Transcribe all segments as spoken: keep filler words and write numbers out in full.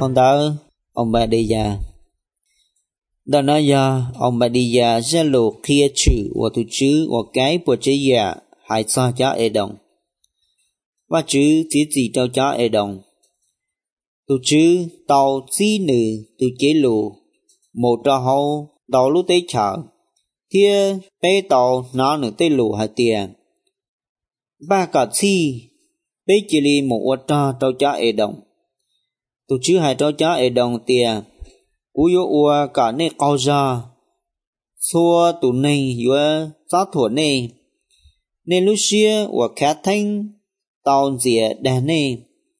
phong đó ông bà đi già đó nói giờ ông bà đi già ra lộ kia chữ và tu chữ và cái bộ chế già hãy cho cho ế đồng và chữ chỉ gì cho cho ế đồng tu chữ tàu chi nữ tu chế lộ một trò hậu tàu lúc tế chở thia bê tàu nó nữ tế lộ hạt tiền ba cả chi bê chỉ li một ô trò trò cho ế đồng tu chữ hai trò cho ế đồng tiền cú yo ua cả nê cao ra xua tu này yo giá thua nê nê lu xia ua khát thanh tàu dìa đà nê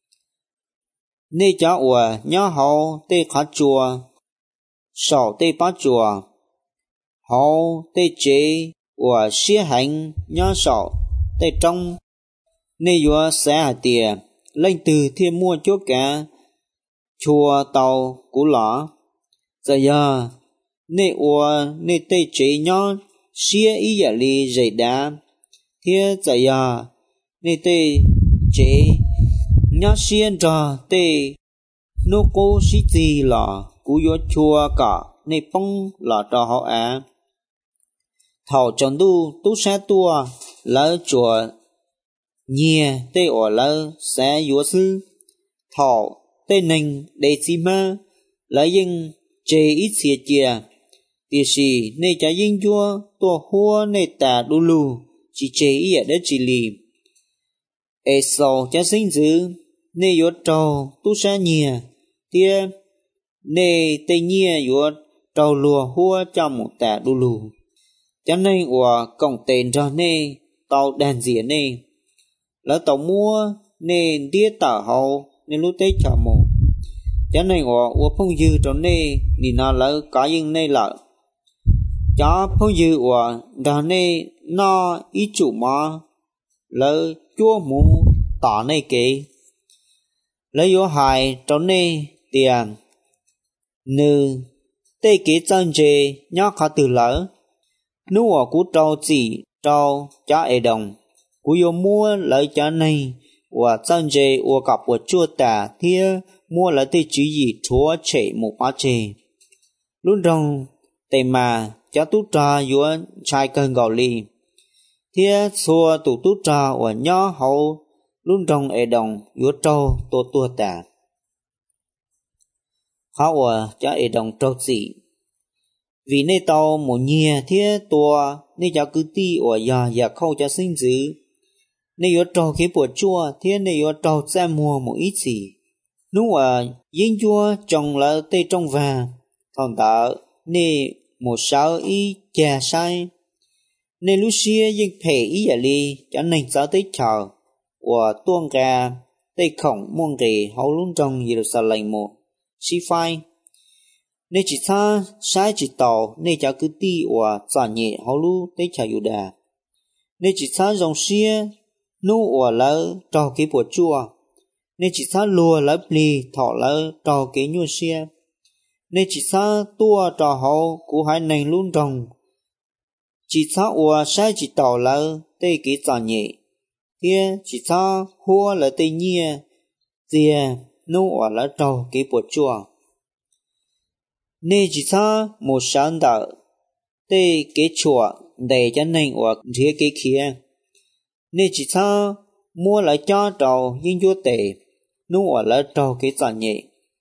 nê cho ua nhớ hậu tê khát chùa sầu tê bát chùa hậu tê chế ua xia hành nhớ sầu tê trong nê yo sẽ hạt tiền lên từ thiên mua chỗ cả chùa tàu cú lỏ giờ giờ nê ua nê tê chế nhớ xia ý giả li dày đá thế giờ giờ nê tê chế nhớ xia trò tê nô cô xí gì lọ cú yo chùa cả nê bông lọ trò họ á thảo tròn đu tu sa tua lỡ chùa nhia tê ổ lỡ sẽ yo sư thảo tê nình đề chi ma lỡ yên chế ít xìa chìa tìa xì nê chá yên chua tua hua nê tà đu lù chỉ chế ý ở đất chỉ lì ê sầu chá sinh dữ nê yốt trâu tu sa nhìa tìa nê tê nhìa yốt trâu lùa hua cho một tà đu lù chá nê ủa cổng tên cho nê tàu đàn dìa nê lỡ tàu mua nê đĩa tả hậu nê lúc tế chả mù chá này ngọ ua phong dư cho nê nì nó lỡ có yên nê lỡ chá phong dư ua đà nê nó ý chủ mà lỡ chua mù tả nê kế lỡ yếu hài cho nê tiền nư tê kế chân chê nhó khá từ lỡ nú ua cú trâu chỉ trâu chá ế đồng cú yếu mua lỡ chá này ua chân chê ua cặp ua chua tả thia mua là tê chỉ gì chúa chạy một bá chê lúc đông tê mà cháu tú trà yếu trai cơn gạo lì thia xua tụ tú trà ở nhỏ hậu lúc đông ế đồng yếu trâu tô tua tà khó ở cháu ế đồng trâu dị vì nê tàu một nhìa thia tua nê cháu cứ ti ở nhà nhà khâu cháu sinh dữ nê yếu trâu cái bột chua thia nê yếu trâu ra mua một ít gì nú à yên chua trồng là tê trong và thằng ta nè một sáu ý chè sai nè Lucia yên phê ý giả li cho nên giáo tế chờ và tuôn ra tê khổng muôn rì hậu luôn trong Jerusalem một xí phai nè chỉ xa sai chỉ tàu nè cháu cứ ti và giả nhẹ hậu lưu tế chờ dù đà nè chỉ xa dòng xia nú và lỡ trò cái bột chua nên chỉ xa lùa lấp lì thọ lỡ trò kế nhu xia nên chỉ xa tua trò hậu của hai nền luôn trồng chỉ xa ua sai chỉ tỏ lỡ tê kế giả nhẹ kia chỉ xa hua lỡ tê nhia tìa nô ua lỡ trò kế bột chua nên chỉ xa một sáng đỡ tê kế chùa để cho nền ua rìa kế kia nên chỉ xa mua lại cho trò yên chúa tệ nú ở lỡ trò cái giả nhẹ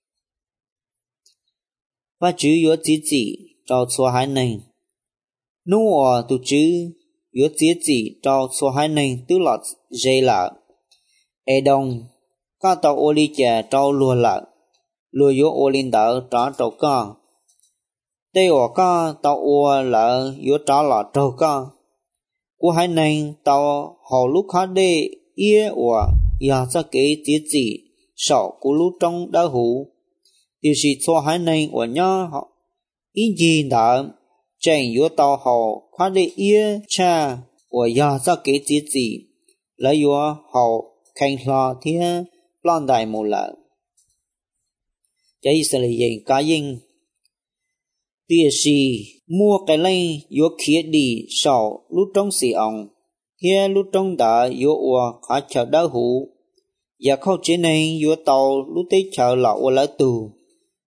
và chữ yếu chỉ chỉ trò số hai này nú ở tu chữ yếu chỉ chỉ trò số hai này tức là dây lợ ê đông các tàu ô ly chè trò lùa lợ lùa yếu ô linh đỡ trò trò co tê ở co tàu ô lợ yếu trò lọ trò co của hai này tàu hồ lúc khác đê ia của ya cho cái tiết chỉ sợ của lúc trong đau hủ điều gì cho hai này của nhau họ in gì đã chẳng yếu tàu họ khoa để ia cha của ya cho cái tiết chỉ lấy yếu họ khanh lo thì plan đại một lần cái sự là gì cá nhân điều gì mua cái này yếu khía đi sợ lúc trong sĩ ông here lúc trong đã yếu ua khá chờ đau hủ và không chỉ này yếu tàu lúc tới chờ lọ ua lỡ tù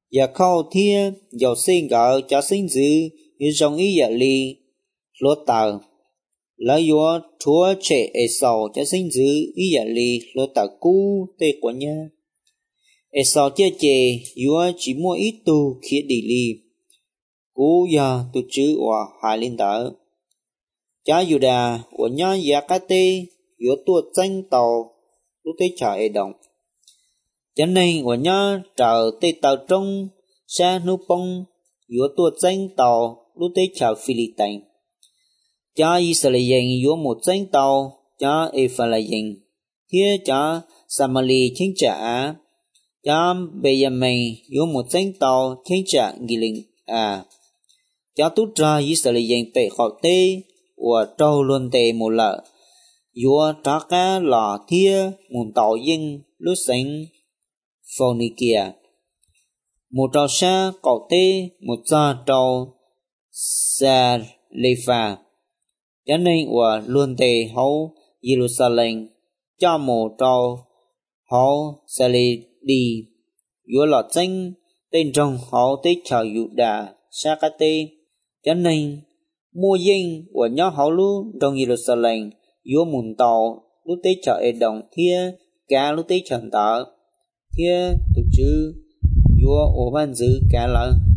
và khâu thia dầu sinh gạo cho sinh dữ như trong ý dạ ly lúa tàu lấy vua chúa trẻ ế sầu cho sinh dữ ý dạ ly lúa tàu cũ tê của nhà ế sầu chia chê vua chỉ mua ít tu khía đi ly cú giờ tu chữ và hai linh tờ cha dù đà của nhà giá cá tê vua tuột danh tàu lúc tế trả ế đồng cho nên của nhà trở tê tàu trong xa nụ bông vua tuột danh tàu lúc tế trả Philippines cha Israel vua một danh tàu cha Ephraim kia cha Samali chính trả cha Benjamin vua một danh tàu chính trả Gilead à cha tút ra Israel bệ họ tê và trâu luôn tê một lợ vua trả cá lò thia một tàu dân lúc sinh Phoenicia một trâu xa cậu tê một gia trâu xa lê phà cho nên và luôn tê hậu Jerusalem cho một trâu hậu xa lê đi vua lọt danh tên trong hậu tế chào dụ đà xa cá tê cho nên mua dân và nhó hậu lũ trong Jerusalem vua mùn tàu lúc tế chào ế đồng thia cả lúc tế chào tờ thia tục chữ vua ổ ban giữ cả lỡ